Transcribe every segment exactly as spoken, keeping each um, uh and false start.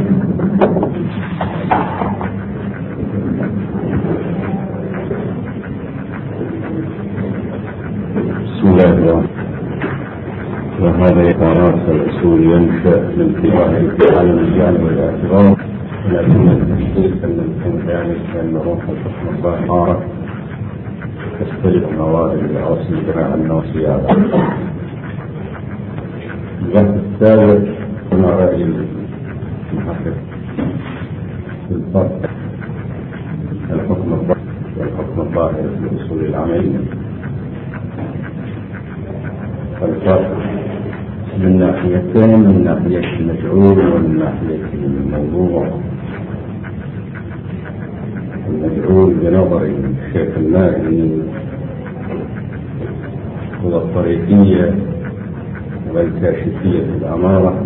بسم الله. وهذا يتراس الأصول ينشأ من اتباع على الجانب والاعتراف، لكن التشكيل كان يعني كان روح الحكم الظاهرة تختلف موارد الأصل بناء الناصيات. البحث الثالث هنا رأي المحقق في الفرق الحكم الظاهر والحكم الظاهر في الأصول العملية. الفرق من ناحيتين، من ناحية المجعول ومن ناحية الموضوع. المجعول بنظر الشيخ المازني هو الطريقية والكاشفية في الأمارة،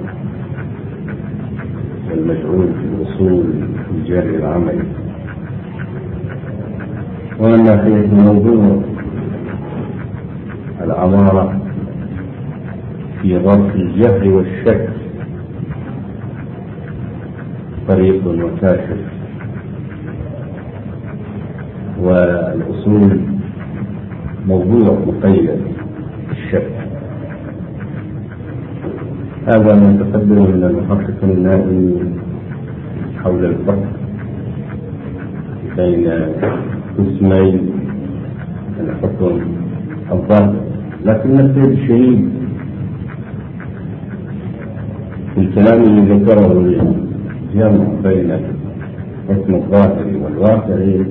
والمجعول في الوصول في الجري العملي. ومن ناحية الموضوع الأمارة في ظرف الجهل والشك طريق وكاشف، والأصول موضوع مقيد بالشك. هذا ما تقدم من المحقق النائي حول الفرق بين قسمي الحكم الظاهر. لكن السيد الشهيد في الكلام الذي ذكره الجمع بين الحكم الظاهري والواقعي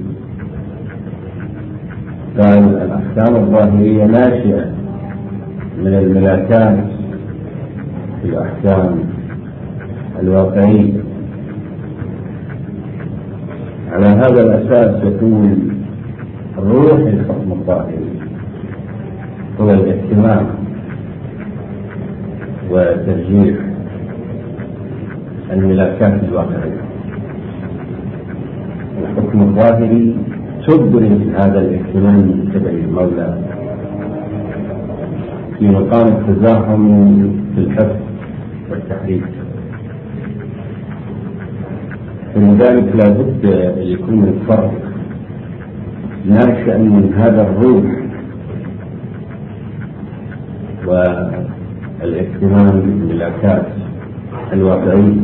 قال الأحكام الظاهرية ناشئة من الملاكات في الأحكام الواقعية. على هذا الأساس يكون الروح الحكم الظاهري هو الاهتمام وترجيح الملاكات الواقعية. الحكم الظاهري تبرز هذا الاهتمام من قبل المولى في مقام التزاحم في الحفظ والتحريك. فلذلك لا بد أن يكون الفرق ناشئا من هذا الروح والاهتمام بالملاكات الواقعية.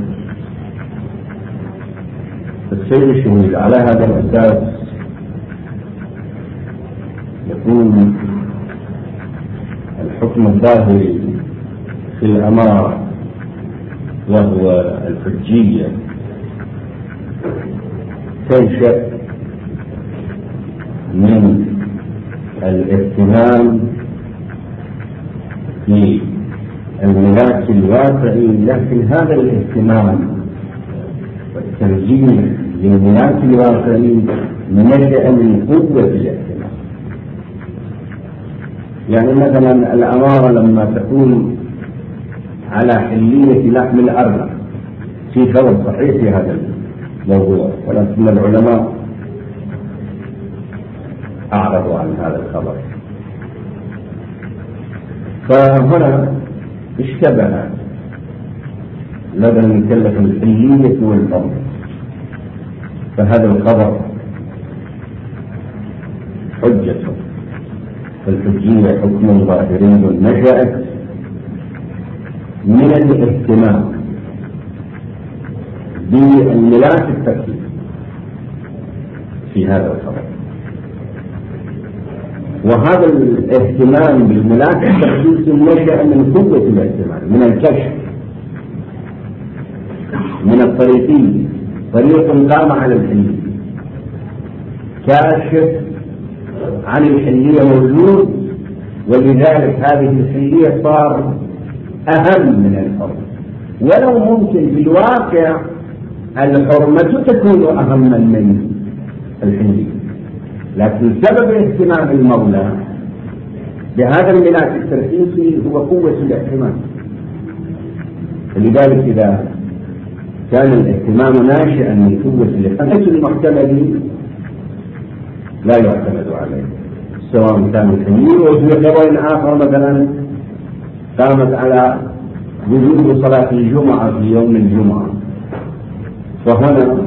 السيد الشهيد على هذا الأساس يكون الحكم الظاهري في الأمارة وهو الحجية تنشأ من الاهتمام في الملاك الواقعي، لكن هذا الاهتمام والترجيح للملاك الواقعي نشأ من قوة الاهتمام. يعني مثلا الأمارة لما تكون على حلية لحم الأرض في خبر صحيح في هذا الموضوع، ولكن العلماء أعرضوا عن هذا الخبر. فهنا اشتبه لدى المكلف الحلية والأمر، فهذا الخبر حجته. فالحجية حكم ظاهري نشأت من الاهتمام بالملاك التكليف في هذا الخبر، وهذا الاهتمام بالملاك التكليف نشأ من قوة الاهتمام، من الكشف، من الطريقين. طريق قام على الحلية، كاشف عن الحلية موجود، ولذلك هذه الحلية صار أهم من الحرمة. ولو ممكن في الواقع الحرمة تكون أهم من الحلية، لكن سبب اهتمام المولى بهذا الملاك التركيزي هو قوة الاهتمام. فلذلك إذا كان الاهتمام ناشئا من قوة الاهتمام المحتمل لا يعتمد عليه، سواء كان الحلية وفي خبر آخر مثلا قامت على وجوب صلاة الجمعة في يوم الجمعة، فهنا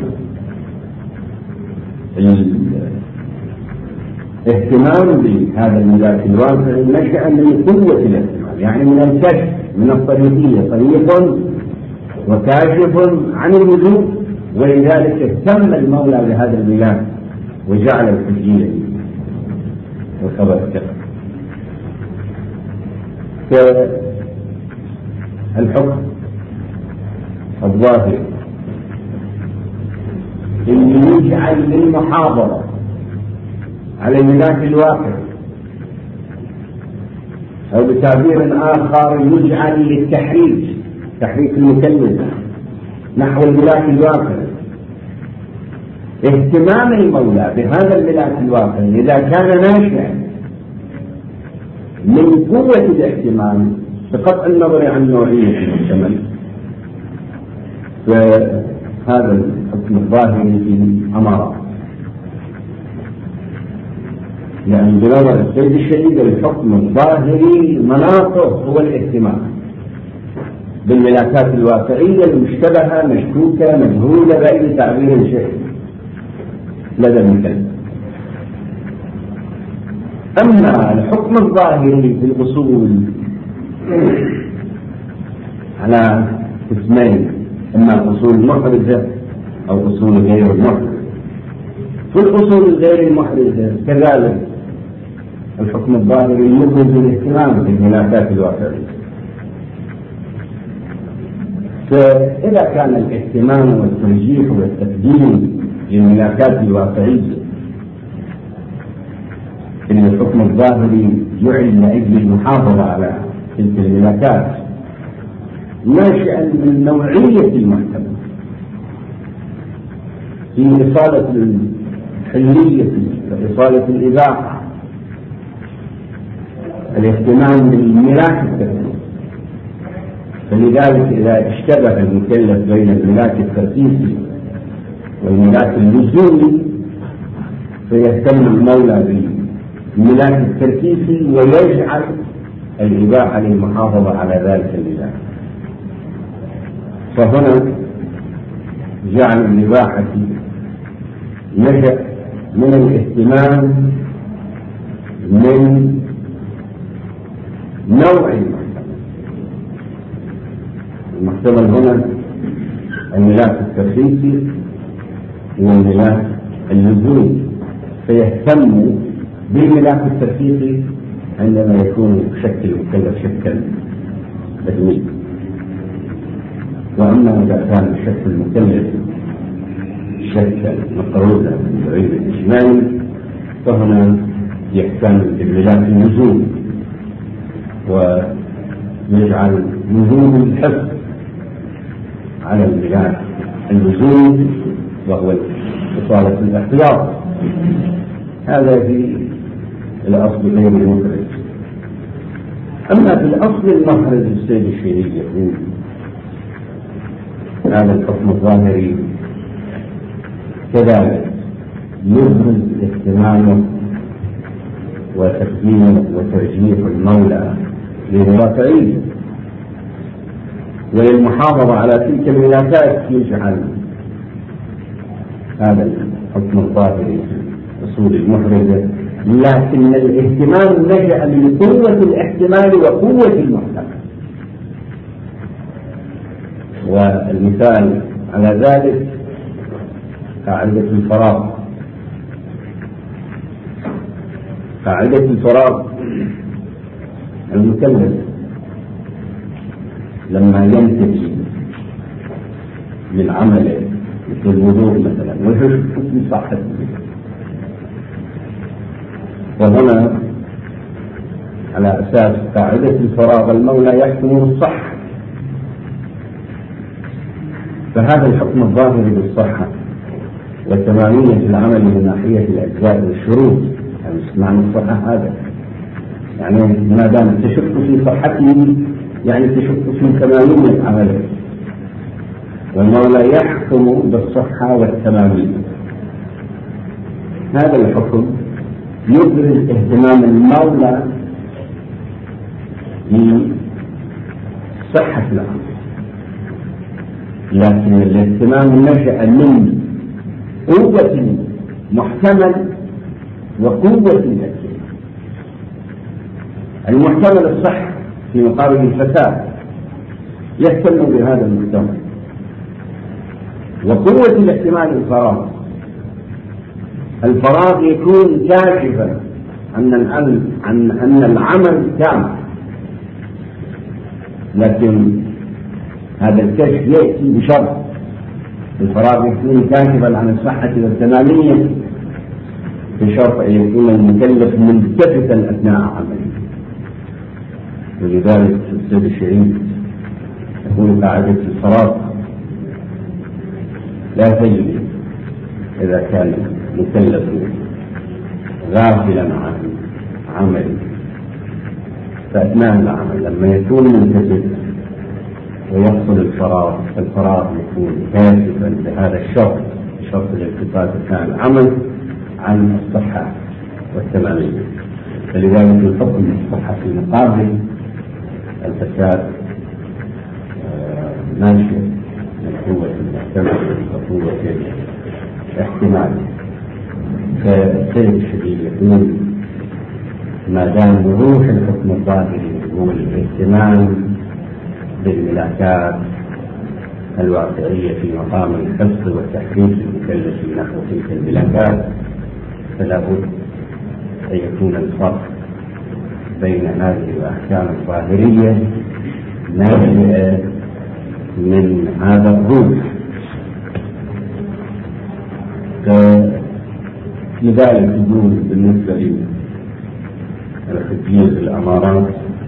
الاهتمام بهذا الملاك الواقعي نشأ من قوة الاهتمام، يعني من الكشف، من الطريقية، طريق وكاشف عن الوجود، ولذلك اهتم المولى بهذا الملاك وجعل الحجية وخبر الكفر. كالحكم الظاهر اللي يجعل للمحاضرة على الملاك الواقع، أو بتعبير آخر يجعل للتحريك، تحريك المكلف نحو الملاك الواقع. اهتمام المولى بهذا الملاك الواقع إذا كان ناشئا من قوة الاهتمام بقطع النظر عن نوعية المحتمل، فهذا الحكم الظاهري في أمارات، لأن بنظر السيد الشهيد الحكم الظاهري مناطه هو الاهتمام بالملاكات الواقعية المشتبهة مشكوكة مجهولة بأي تعبير شيء لدى المكلف. أما الحكم الظاهري في الأصول على قسمين، إما الأصول المحرزة أو أصول غير المحرزة. في الأصول غير المحرزة كذلك الحكم الظاهري يبرز الاهتمام بالملاكات الواقعية. فإذا كان الاهتمام والترجيح والتقديم للملاكات الواقعية إن الحكم الظاهري جعل لأجل المحافظة على تلك الملاكات ناشئا من نوعية المحتمل في إصالة الحلية وإصالة الإباحة، الاهتمام بالملاك الترتيبي. فلذلك إذا اشتبه المكلف بين الملاك الترتيبي والملاك اللزومي فيهتم المولى بالملاك الترتيبي ويجعل الإباحة للمحافظة على ذلك الملاك. فهنا جعل الإباحة نشأ من الاهتمام من نوع المحتمل هنا الملاك الترتيبي والملاك اللزومي، فيهتم بالملاك الترتيبي عندما يكون شكل المكلف شكل بدوي، واما اذا كان شكل المكلف شكل مقروضا من بعيد الاجمالي فهنا يهتم بالملاك اللزومي ويجعل لزوم الحفظ على الملاك اللزومي وهو إصالة الاحتياط. هذا في الأصل غير المخرج. أما في الأصل المخرج السيد الشهيد يقول هذا الحكم الظاهري كذلك يبرز اهتمامه وتقديمه وترجيح المولى للواقعية وللمحافظة على تلك الملاكات، يجعل هذا الحكم الظاهري أصول المحرزة، لكن الاهتمام نشأ من قوة الاحتمال وقوة المحتمل. والمثال على ذلك قاعدة الفراغ. قاعدة الفراغ المكلف لما ينتج من عمله مثل الوضوء مثلا ويشوف حكم صحة، وهنا على أساس قاعدة الفراغ المولى يحكم بالصحة، فهذا الحكم الظاهري بالصحة وتمامية العمل من ناحية الأجزاء والشروط، يعني معنى الصحة هذا يعني ما دام تشك في صحته يعني تشك في تمامية عمله، والمولى يحكم بالصحة والتمامية. هذا الحكم يبرز اهتمام المولى بصحة العمل لكن الاهتمام نشأ من قوة محتمل وقوة الاهتمام. المحتمل الصح في مقابل الفساد يهتم بهذا المحتمل، وقوة الاحتمال الفراغ. الفراغ يكون كاشفا عن عن أن العمل تام، لكن هذا الكشف يأتي بشرط. الفراغ يكون كاشفا عن الصحة والتمامية بشرط أن يكون المكلف ملتفتا أثناء عمله. ولذلك السيد الشهيد يقول قاعدة الفراغ لا تجري إذا كان مكلف غافلا عن عمله، فأثناء العمل لما يكون ملتفت ويحصل الفراغ، الفراغ يكون كاشفا لهذا الشرط، شرط الالتفات أثناء العمل عن الصحة والتمامية. فلذلك الحكم الصحة في مقابل الفساد ناشئ من قوة المحتمل وقوة الاحتمال. فالسيد الشديد يقول ما دام روح الحكم الظاهري هو الاهتمام بالملاكات الواقعية في مقام الحفظ والتحريف المكلف نحو تلك الملاكات، فلا بد أن يكون الفرق بين هذه الأحكام الظاهرية ناشئة من هذا الروح. لذلك يقول بالنسبة للخدية الأمارات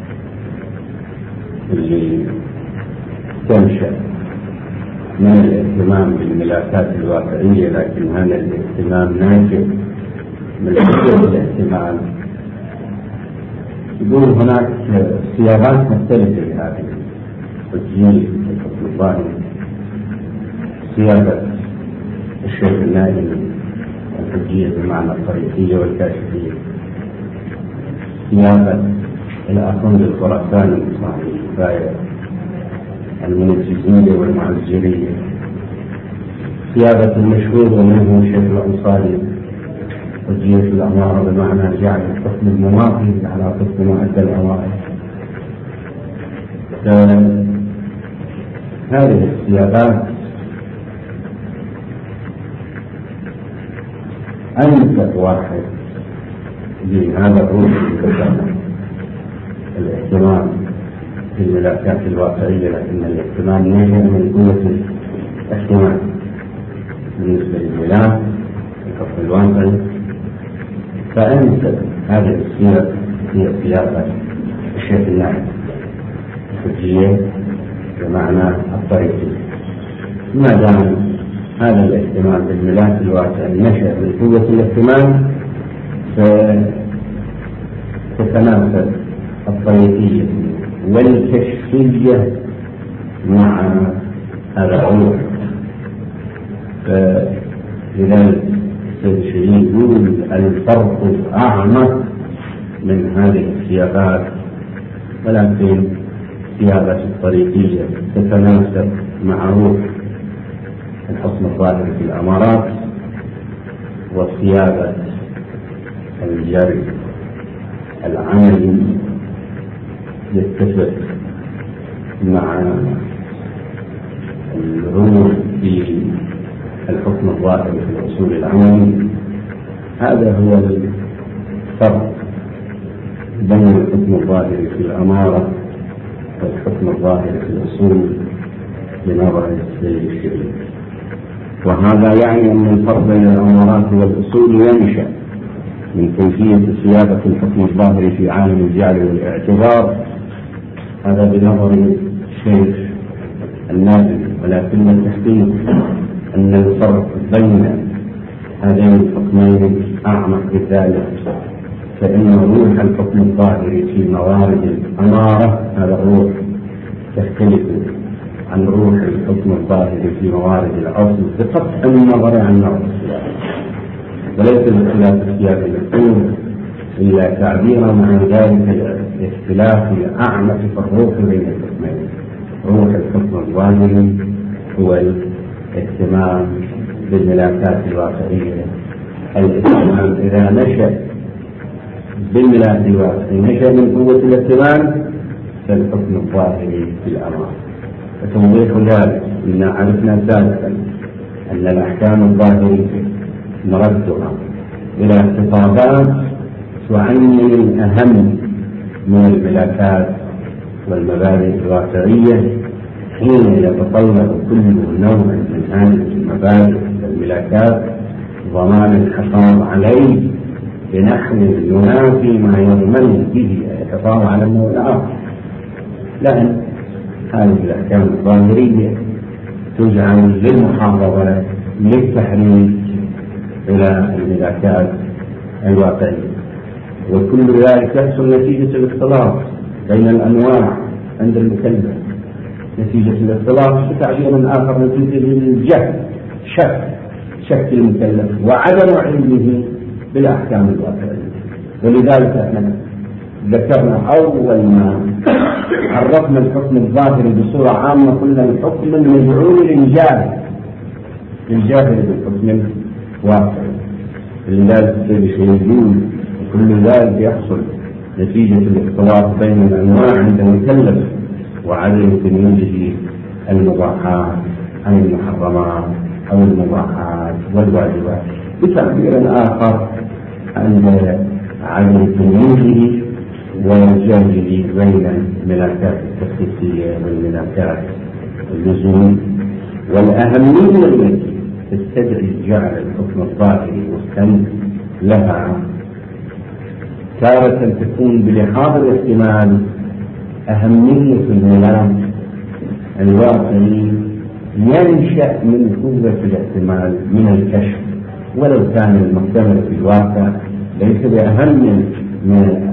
اللي تنشأ من الاهتمام بالملاكات الواقعية، لكن هذا الاهتمام ناشئ من حدود الاهتمام. يقول هناك صياغات مختلفة لهذه الخدية الحكم الظاهري. صياغة الشيخ النائم الحجية بمعنى الطريقية والكاشفية، صياغة الأخوند الخراساني صاحب الكفاية المنجزية والمعزرية، صياغة المشهور ومنه الشيخ الأنصاري حجية الأمارة بمعنى جعل الحكم المماثل على حكم مؤدى الأوائل. هذه الصياغات أنسب واحد لهذا الروح المتسامح، الاهتمام بالملاكات الواقعية، لكن الاهتمام ناشئ من قوة الاحتمال بالنسبة للملاك الحكم الواقعي. فأنسب هذه الصيغة هي صياغة الشيخ النائم الحجية بمعنى الطريقي. ما دام هذا الاهتمام بالملاك الواقعي نشأ من قوة الاهتمام، فتتناسب الطريقية والكشفية مع هذا الروح. فلذلك السيد الشهيد يقول الفرق أعمق من هذه الصياغات، ولكن صياغة الطريقية تتناسب مع روح الحكم الظاهري في الأمارات، وصياغة الجري العملي يتفق مع الروح في الحكم الظاهري في الأصول العملي. هذا هو الفرق بين الحكم الظاهري في الأمارة والحكم الظاهري في الأصول بنظر السيد الشهيد. وهذا يعني أن الفرق بين الأمارات والأصول ينشأ من كيفية صياغة الحكم الظاهري في عالم الجعل والاعتبار. هذا بنظر الشيخ النائم، ولكن التحقيق أن الفرق بين هذين الحكمين أعمق بذلك، فإن روح الحكم الظاهري في موارد الأمارة هذا الروح تختلف عن روح الحكم الظاهري في موارد الأصل بقطع النظر عن نوع السياق، وليس الاختلاف السياق المذكور إلا تعبيرا عن ذلك الاختلاف الأعمق في الروح بين الحكمين، روح الحكم الظاهري هو الاهتمام بالملاكات الواقعية. الاهتمام إذا نشأ بالملاك الواقعي نشأ من قوة الاهتمام فالحكم الظاهري في الأمر. وتوضيح ذلك إن عرفنا سابقا أن الأحكام الظاهرية مردها إلى خطابات تعين الأهم من الملاكات والمبادئ الواقعية حين يتطلب كل نوع من هذه المبادئ والملاكات ضمان الحفاظ عليه بنحو ينافي ما يضمن به الحفاظ على النوع الآخر. لأن هذه الأحكام الظاهرية تجعل للمحافظة للتحريك إلى الملاكات الواقعية، وكل ذلك يحصل نتيجة الاختلاط بين الأنواع عند المكلف، نتيجة الاختلاط بتعبير آخر نتيجة الجهل شك شك المكلف وعدم علمه بالأحكام الواقعية. ولذلك احنا ذكرنا أول ما عرفنا الحكم الظاهري بصورة عامة قلنا الحكم المدعو للجاهل الجاهل بالحكم الواقعي. لذلك يقول كل ذلك يحصل نتيجة الاختلاط بين الأنواع عند المكلف وعدم تمييزه المباحات عن المحرمات أو المباحات والواجبات. بتعبير آخر عند عدم تمييزه والجهل بين الملاكات التخصيصية والملاكات اللزوم. والأهمية التي تستدعي جعل الحكم الظاهري مستند لها تارة تكون بلحاظ الاحتمال أهمية الملاك الواقعي ينشأ من قوة الاحتمال من الكشف، ولو كان المحتمل في الواقع ليس بأهم من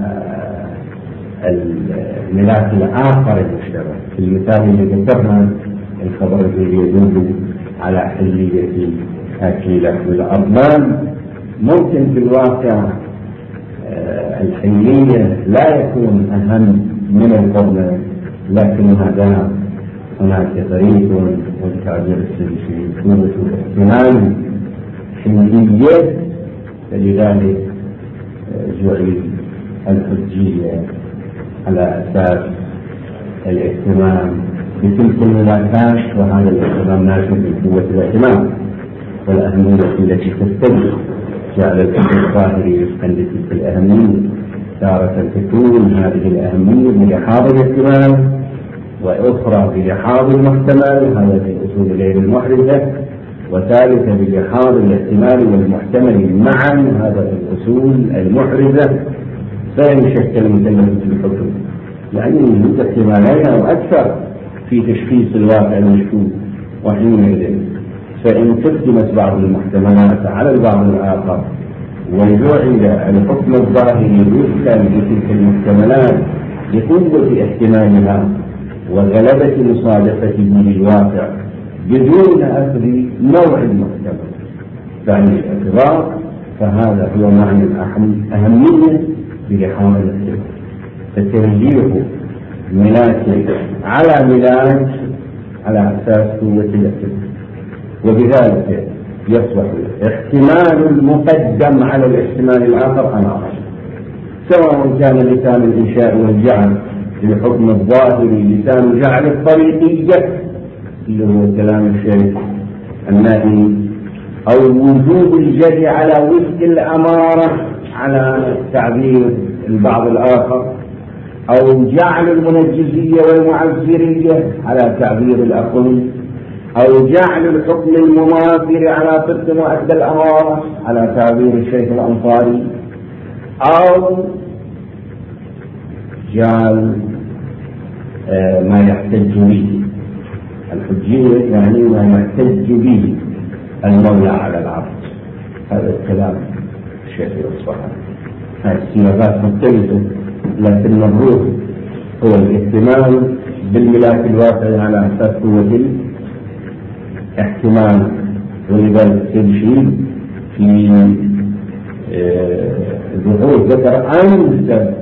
الملاك الآخر المشترك. في المثال اللي ذكرنا الخبر الذي يدل على حلية أكل لحم الأضمان، ممكن في الواقع الحلية لا يكون أهم من القرنة، لكن هذا هناك طريق والتعبير السلسي قوة الاحتمال حلية، فلذلك جعل الحجية على أساس الاهتمام بتلك الملاكات، وهذا الاهتمام ناشئ من قوة الاهتمام والأهمية التي تستدعي جعل الحكم الظاهري يستند تلك الأهمية. تارة تكون هذه الأهمية بلحاظ الاهتمام وأخرى بلحاظ المحتمل، هذا في الأصول غير المحرزة، وثالثة بلحاظ الاحتمال والمحتمل معا، هذا في الأصول المحرزة. فينشكل المكلف في الحكم يعني يوجد احتمالين أو أكثر في تشخيص الواقع المشكوك، وحينئذ فإن قدمت بعض المحتملات على البعض الآخر وجعل الحكم الظاهري وفقا لتلك المحتملات بقوة احتمالها وغلبة مصادقته للواقع بدون أخذ نوع المحتمل يعني الاعتبار، فهذا هو معنى الأهمية بلحاظ الاحتمال. فترجيح ملاك على ملاك على أساس قوة الاحتمال، وبذلك يصبح الاحتمال المقدم على الاحتمال الآخر أمامه، سواء كان لسان الإنشاء والجعل للحكم الظاهري لسان جعل الطريقية اللي هو كلام الشيخ النائي، أو وجوب الجري على وفق الأمارة على تعبير البعض الآخر، أو جعل المنجزية والمعذرية على تعبير الأقل، أو جعل الحكم المماثل على طبق مؤدى الأمارة على تعبير الشيخ الأنصاري، أو جعل آه ما يحتج به الحجية يعني ما يحتج به المولى على العبد. هذا الكلام الشيخ الأصفهاني. هذه الصياغات مختلفة، لكن الروح هو الاهتمام بالملاك الواقعي على أساس قوة احتمال. ولذلك تمشي في البحوث ذكر أنسب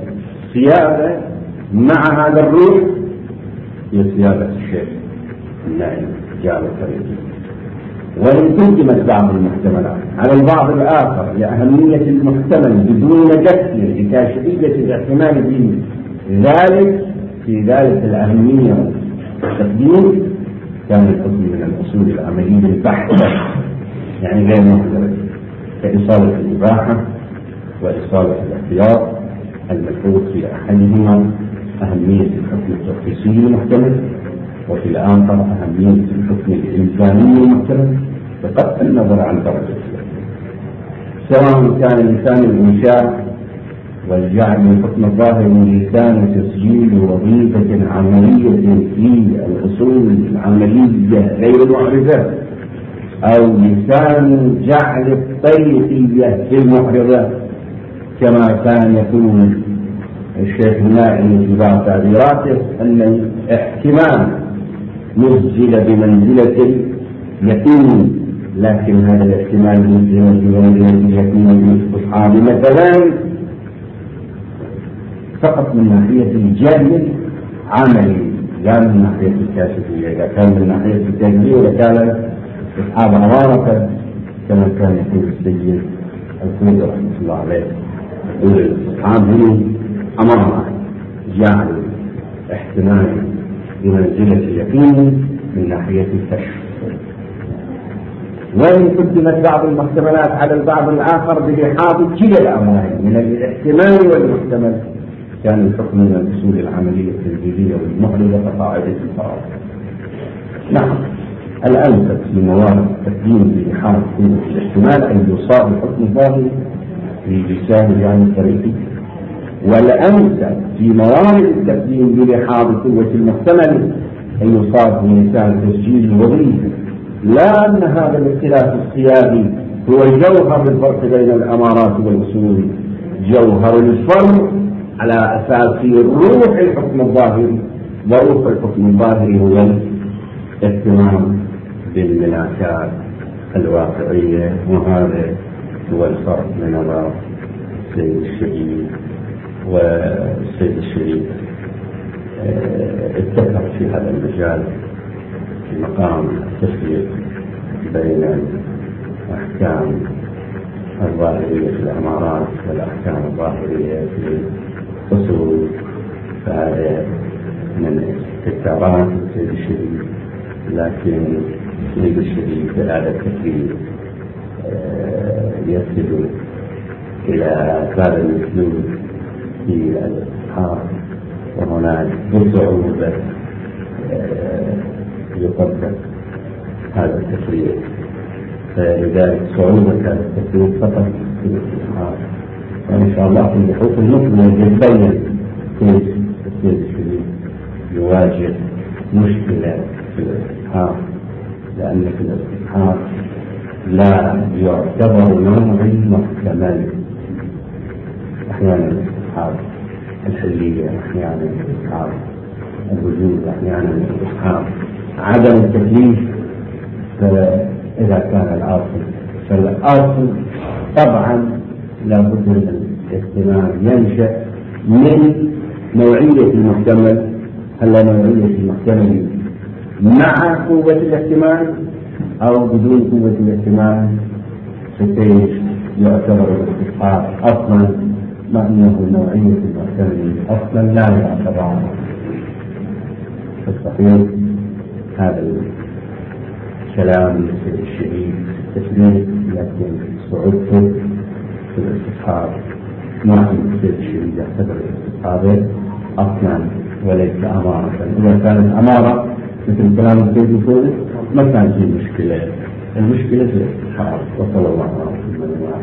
صياغة مع هذا الروح هي صياغة الشيخ النائم جعل الطريق. وإن قدمت بعض المحتملات على البعض الآخر لأهمية المحتمل بدون دخل لكاشفية الاحتمال به ذلك في ذلك الأهمية والتقديم، كان الحكم من الأصول العملية البحتة يعني غير محتمل، كإصالة الإباحة وإصالة الاحتياط الملحوظ في أحدهما أهمية الحكم التخصيصي المحتمل، وفي الآخر أهمية الحكم الإلزامي المحتمل بقطع النظر عن درجة سواء كان لسان الإنشاء والجعل من حكم الظاهر من لسان تسجيل وظيفة عملية في الأصول العملية غير المعرفة، أو لسان جعل الطريقية في المعرفة كما كان يقول الشيخ النائي في بعض تعبيراته أن الاحتمال نزل بمنزلة اليقين، لكن هذا الاحتمال نزل بمنزلة اليقين بالاستصحاب مثلا فقط من ناحية الجهل عملي لا من ناحية الكاشفية. إذا كان من ناحية الكاشفية لكان استصحاب أمارة كما كان يقول السيد الخوئي رحمه الله عليه، يقول الاستصحاب هنا أمارة جعل احتمال بمنزلة اليقين من ناحية الكشف. وإن قدمت بعض المحتملات على البعض الآخر بلحاظ كلا الأمرين من الاحتمال والمحتمل، كان الحكم من الأصول العملية التنزيلية والمعرفة كقاعدة الفرائض. نعم، الأنسب في موارد التقديم بلحاظ قوة الاحتمال أن يصاب الحكم الظاهري في لسان يعني الطريقي، والأنسب في موارد التقديم بلحاظ قوة المحتمل أن يصاب بلسان تسجيل الوظيفة، لا أن هذا الاختلاف السياسي هو جوهر الفرق بين الأمارات والأصول، جوهر الفرق على أساس روح الحكم الظاهري، وروح الحكم الظاهري هو الاهتمام بالملاكات الواقعية، وهذا هو الفرق من نظر السيد الشهيد. والسيد الشهيد اتفق في هذا المجال في مقام التفريق بين الأحكام الظاهرية في الأمارات والأحكام الظاهرية في الأصول، فهذا من استكتارات السيد الشهيد. لكن السيد الشهيد بهذا التفريق يرتد إلى هذا الأسلوب في الإصحاح، وهناك بصعوبة يطبق هذا التفريق، فلذلك صعوبة هذا التفريق فقط في الإصحاح. وإن شاء الله في البحوث المقبلة يتبين كيف السيد الشهيد يواجه مشكلة في الإصحاح، لأن في الإصحاح لا يعتبر نوع محتمل، أحيانا الاستصحاب الحلية، أحيانا الاستصحاب الوجود، أحيانا الاستصحاب عدم التكليف. فإذا كان الأصل فالأصل طبعا لابد من الاهتمام ينشأ من نوعية المحتمل. هل نوعية المحتمل مع قوة الاحتمال أو بدون قوة الاحتمال؟ فكيف يعتبر الاستصحاب أصلا مع أنه نوعية المحتمل أصلا لا يعتبر؟ فالصحيح هذا الكلام للسيد الشهيد في التسليم، لكن صعوبته في الاستصحاب مع أن السيد الشهيد يعتبر الاستصحاب أصلا وليس أمارة. إذا كانت أمارة مثل كلام السيد الخوئي ما كان في مشكلة، المشكلة في الاستصحاب. وصلى الله عليه وسلم.